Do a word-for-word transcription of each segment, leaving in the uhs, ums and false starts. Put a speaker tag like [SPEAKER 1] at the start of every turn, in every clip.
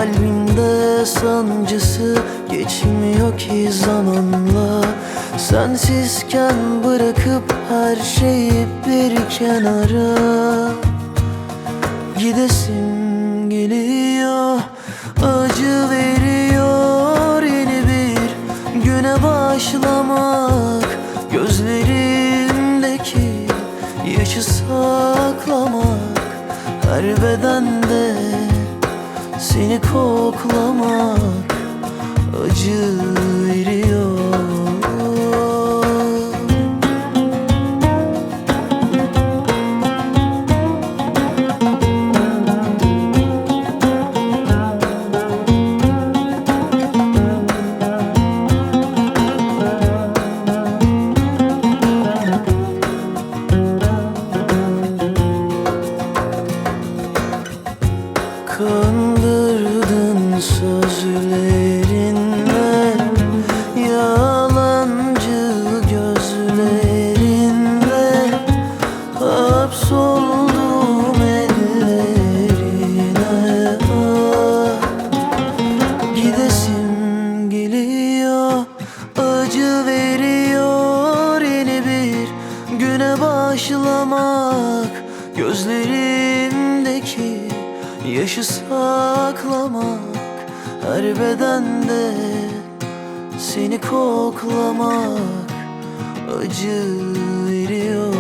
[SPEAKER 1] Kalbimde sancısı geçmiyor ki zamanla. Sensizken bırakıp her şeyi bir kenara gidesim geliyor. Acı veriyor yeni bir güne başlamak. Gözlerimdeki yaşı saklamak. Her bedende seni koklamak acı veriyor. Kandırdın sözlerinle, yalancı gözlerinle. Hapsoldum ellerine. Ah, gidesim geliyor. Acı veriyor yeni bir güne başlamak. Gözlerimdeki yaşı saklamak. Her bedende seni koklamak acı veriyor.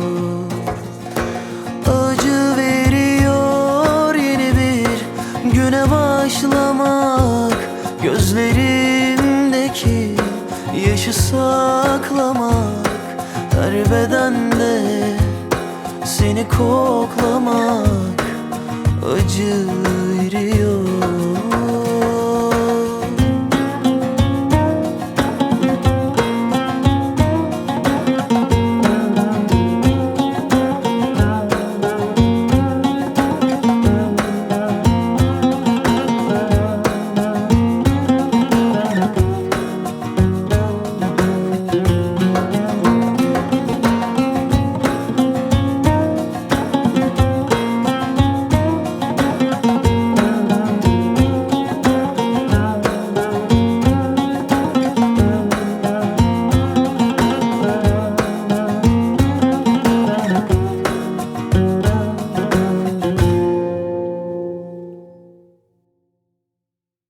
[SPEAKER 1] Acı veriyor yeni bir güne başlamak. Gözlerimdeki yaşı saklamak. Her bedende seni koklamak acı veriyor.